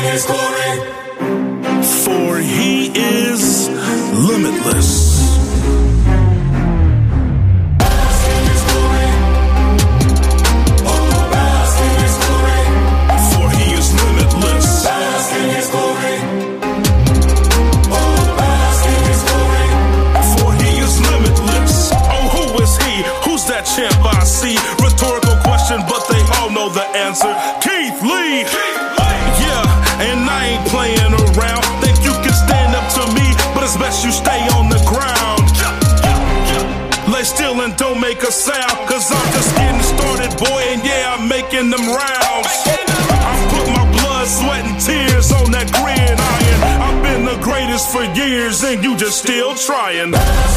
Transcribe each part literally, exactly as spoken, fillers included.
His glory. For He is limitless. Champ I see, rhetorical question, but they all know the answer. Keith Lee, yeah, and I ain't playing around. Think you can stand up to me, but it's best you stay on the ground. Lay still and don't make a sound, cause I'm just getting started, boy, and yeah, I'm making them rounds. I put my blood, sweat, and tears on that gridiron. I've been the greatest for years, and you just still trying.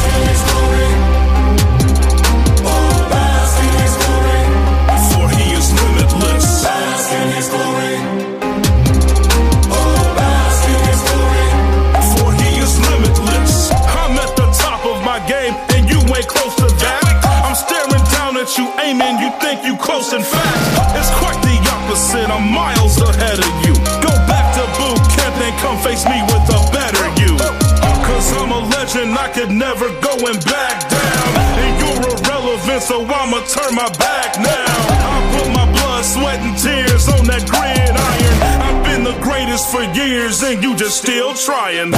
Close to that, I'm staring down at you, aiming, you think you close and fast. It's quite the opposite, I'm miles ahead of you. Go back to boot camp, then come face me with a better you. Cause I'm a legend, I could never go and back down. And you're irrelevant, so I'ma turn my back now. I put my blood, sweat, and tears on that gridiron. I've been the greatest for years, and you just still trying.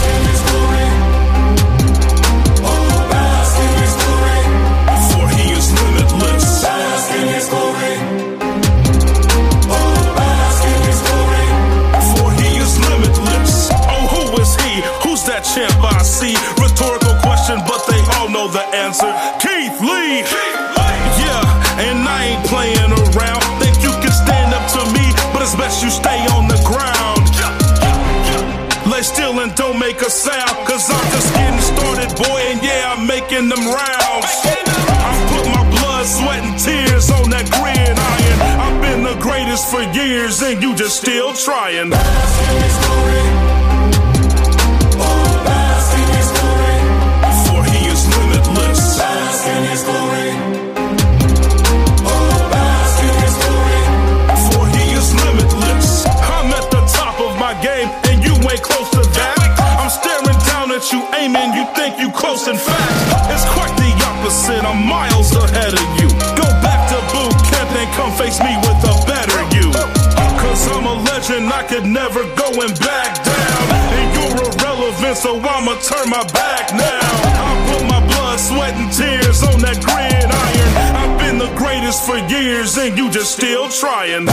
Champ I see, rhetorical question, but they all know the answer. Keith Lee, yeah, and I ain't playing around. Think you can stand up to me, but it's best you stay on the ground. Lay still and don't make a sound, cause I'm just getting started, boy, and yeah, I'm making them rounds. I put my blood, sweat, and tears on that gridiron. I've been the greatest for years, and you just still trying. Close to that, I'm staring down at you, aiming, you think you close and fast. It's quite the opposite, I'm miles ahead of you. Go back to boot camp, then come face me with a better you. Cause I'm a legend, I could never go and back down. And you're irrelevant, so I'ma turn my back now. I put my blood, sweat, and tears on that gridiron. I've been the greatest for years, and you just still trying.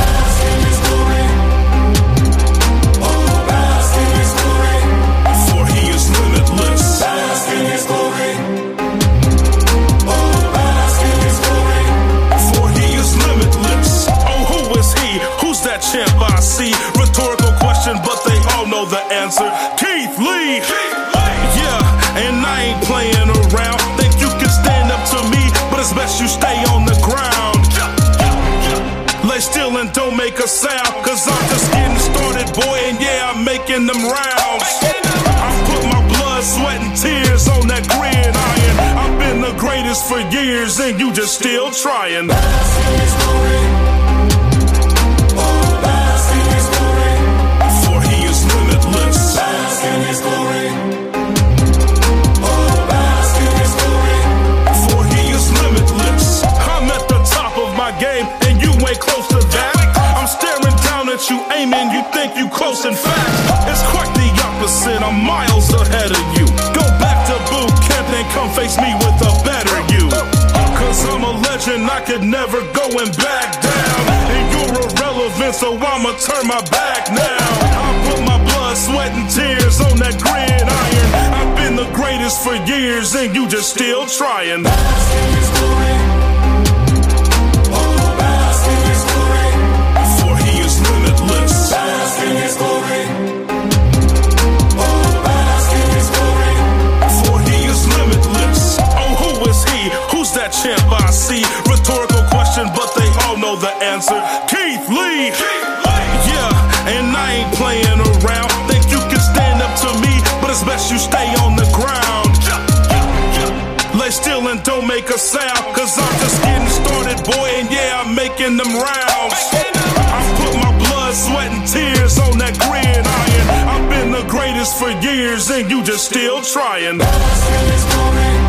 Champ I see, rhetorical question, but they all know the answer. Keith Lee, yeah, and I ain't playing around. Think you can stand up to me, but it's best you stay on the ground. Lay still and don't make a sound, cause I'm just getting started, boy, and yeah, I'm making them rounds. I put my blood, sweat, and tears on that gridiron. I've been the greatest for years, and you just still trying. Close to that, I'm staring down at you, aiming, you think you close and fast. It's quite the opposite, I'm miles ahead of you. Go back to boot camp, then come face me with a better you. Cause I'm a legend, I could never go and back down. And you're irrelevant, so I'ma turn my back now. I put my blood, sweat, and tears on that gridiron. I've been the greatest for years, and you just still trying. Champ I see, rhetorical question, but they all know the answer. Keith Lee, yeah, and I ain't playing around. Think you can stand up to me, but it's best you stay on the ground. Lay still and don't make a sound, cause I'm just getting started, boy, and yeah, I'm making them rounds. I put my blood, sweat, and tears on that green. this for years and you just still trying. All I see is glory.